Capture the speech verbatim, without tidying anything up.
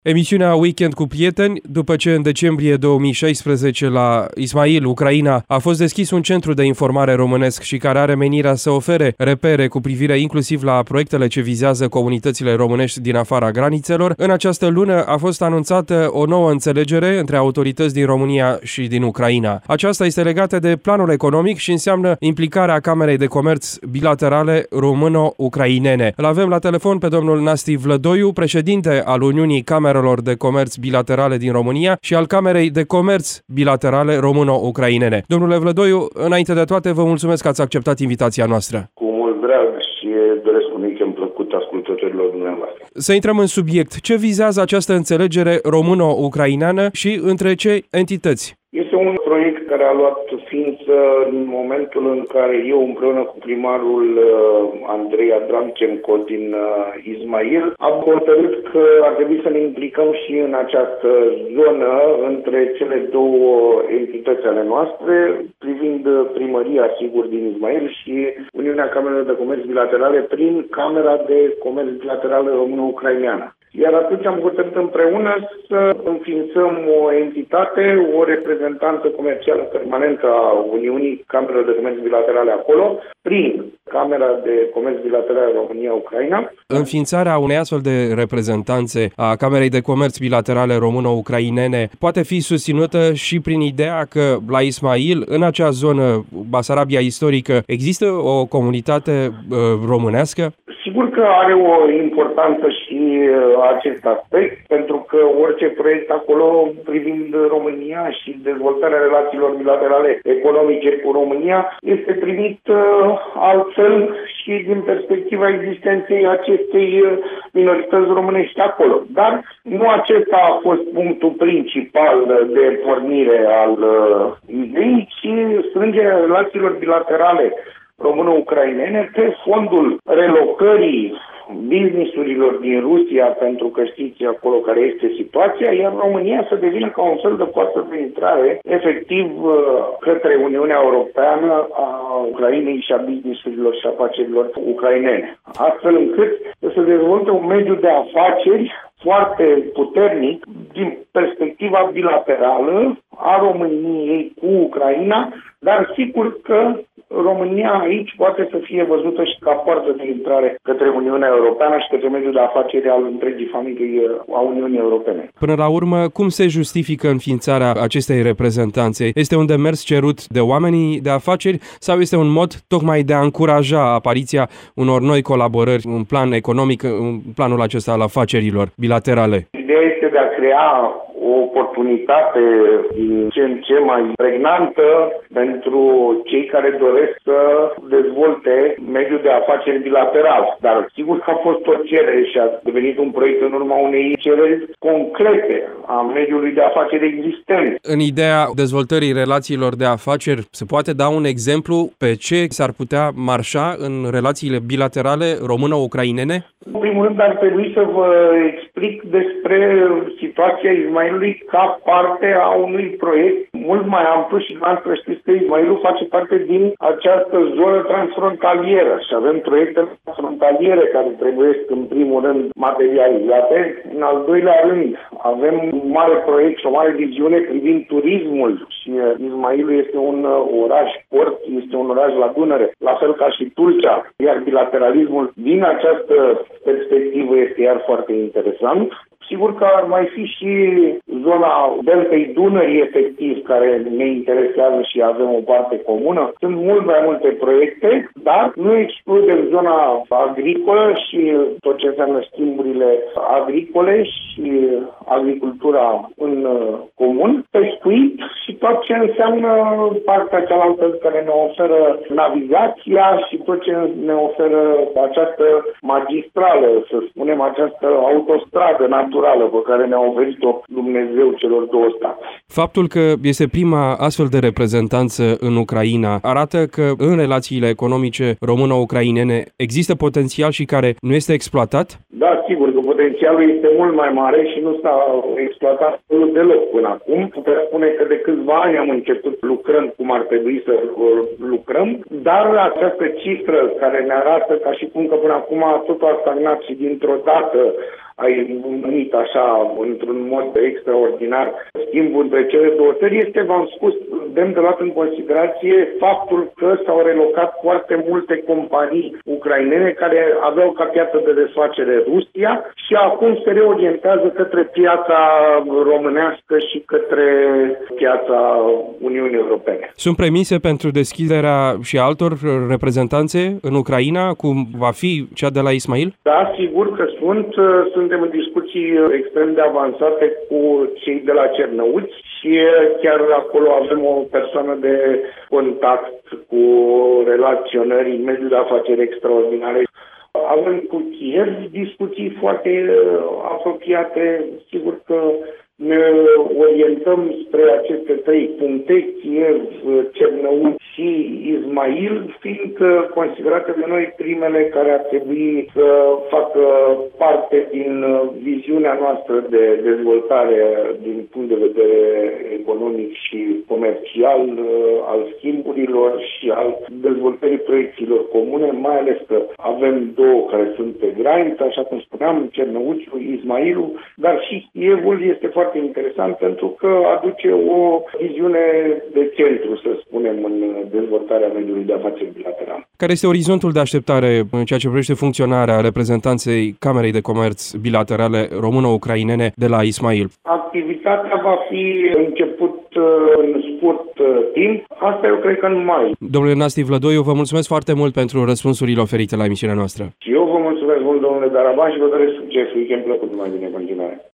Emisiunea Weekend cu prieteni, după ce în decembrie două mii șaisprezece la Ismail, Ucraina, a fost deschis un centru de informare românesc și care are menirea să ofere repere cu privire inclusiv la proiectele ce vizează comunitățile românești din afara granițelor, în această lună a fost anunțată o nouă înțelegere între autorități din România și din Ucraina. Aceasta este legată de planul economic și înseamnă implicarea Camerei de Comerț bilaterale româno-ucrainene. Îl avem la telefon pe domnul Nasti Vlădoiu, președinte al Uniunii Camerelor de Comerț bilaterale din România și al Camerei de Comerț bilaterale româno-ucrainene. Domnule Vlădoiu, înainte de toate, vă mulțumesc că ați acceptat invitația noastră. Cu mult drag și doresc un weekend plăcut ascultătorilor dumneavoastră. Să intrăm în subiect. Ce vizează această înțelegere româno-ucraineană și între ce entități? Este un proiect care a luat ființă în momentul în care eu, împreună cu primarul Andrei Adramchenko din Ismail, am hotărât că ar trebui să ne implicăm și în această zonă între cele două entități ale noastre, privind primăria, sigur, din Ismail și Uniunea Camerelor de Comerț bilaterale prin Camera de Comerț bilaterală româno-ucraineană. Iar atunci am hotărât împreună să înființăm o entitate, o reprezentanță comercială permanentă a Uniunii Camerelor de Comerț bilaterale acolo, prin Camera de Comerț bilaterale România-Ucraina. Înființarea unei astfel de reprezentanțe a Camerei de Comerț bilaterale româno-ucrainene poate fi susținută și prin ideea că la Ismail, în acea zonă, Basarabia istorică, există o comunitate uh, românească? Sigur că are o importanță și acest aspect, pentru că orice proiect acolo privind România și dezvoltarea relațiilor bilaterale economice cu România este primit altfel și din perspectiva existenței acestei minorități românești acolo. Dar nu acesta a fost punctul principal de pornire al ideii, ci strângerea relațiilor bilaterale româno-ucrainene pe fondul relocării business-urilor din Rusia, pentru că știți acolo care este situația, iar România să devină ca un fel de poartă de intrare efectiv către Uniunea Europeană a Ucrainei și a business-urilor și afacerilor ucrainene. Astfel încât să se dezvolte un mediu de afaceri foarte puternic din perspectiva bilaterală a României cu Ucraina, dar sigur că România aici poate să fie văzută și ca poartă de intrare către Uniunea Europeană și către mediul de afaceri al întregii familii a Uniunii Europene. Până la urmă, cum se justifică înființarea acestei reprezentanțe? Este un demers cerut de oamenii de afaceri sau este un mod tocmai de a încuraja apariția unor noi colaborări în plan economic, în planul acesta al afacerilor bilaterale? Ideea este de a crea o oportunitate din ce în ce mai pregnantă pentru cei care doresc să dezvolte mediul de afaceri bilateral. Dar sigur că a fost o cerere și a devenit un proiect în urma unei cereri concrete a mediului de afaceri existent. În ideea dezvoltării relațiilor de afaceri, se poate da un exemplu pe ce s-ar putea marșa în relațiile bilaterale româno-ucrainene? În primul rând ar trebui să vă explic despre situația Ismailului ca parte a unui proiect mult mai amplu și dumneavoastră știți că Ismailul face parte din această zonă transfrontalieră și avem proiecte transfrontaliere care trebuie în primul rând materializate. În al doilea rând avem un mare proiect și o mare viziune privind turismul și Ismailul este un oraș port, este un oraș la Dunăre, la fel ca și Tulcea, iar bilateralismul din această perspectivă este iar foarte interesant. Sigur că ar mai fi și zona deltei Dunării, efectiv, care ne interesează și avem o parte comună. Sunt mult mai multe proiecte, dar nu excludem zona agricolă și tot ce înseamnă schimburile agricole și agricultura în comun, pescuit și tot ce înseamnă partea cealaltă care ne oferă navigația și tot ce ne oferă această magistrală, să spunem, această autostradă naturală pe care ne-a oferit-o Dumnezeu celor două state. Faptul că este prima astfel de reprezentanță în Ucraina arată că în relațiile economice româno-ucrainene există potențial și care nu este exploatat? Da, sigur că potențialul este mult mai mare și nu s-a exploatat deloc până acum. Putem spune că de câțiva ani am început lucrând cum ar trebui să lucrăm, dar această cifră care ne arată ca și cum că până acum totul a stagnat și dintr-o dată ai unit așa, într-un mod extraordinar, schimbul între cele două țări, este, v-am spus, demn de luat în considerație faptul că s-au relocat foarte multe companii ucrainene care aveau ca piață de desfacere Rusia și acum se reorientează către piața românească și către piața Uniunii Europene. Sunt premise pentru deschiderea și altor reprezentanțe în Ucraina, cum va fi cea de la Ismail? Da, sigur că sunt. Suntem în discuții extrem de avansate cu cei de la Cernăuți și chiar acolo avem o persoană de contact cu relaționări în mediul de afaceri extraordinare. Avem cu Kiev discuții foarte apropiate. Sigur că ne orientăm spre aceste trei puncte, Kiev, Cernăuți și Ismail, fiind considerate de noi primele care ar trebui să facă parte din viziunea noastră de dezvoltare din punct de vedere economic și comercial, al schimburilor și al dezvoltării proiecțiilor comune, mai ales că avem două care sunt pe graniță, așa cum spuneam, Cernăuțiul, Ismailul, dar și Kievul este foarte interesant pentru că aduce o viziune de centru, să spunem, în dezvoltarea mediului de afaceri bilateral. Care este orizontul de așteptare în ceea ce privește funcționarea reprezentanței Camerei de Comerț bilaterale româno-ucrainene de la Ismail? Activitatea va fi început în scurt timp. Asta eu cred că în mai. Domnule Nasti Vlădoiu, vă mulțumesc foarte mult pentru răspunsurile oferite la emisiunea noastră. Și eu vă mulțumesc mult, domnule Daraban, și vă doresc succes. Weekend plăcut, mai bine.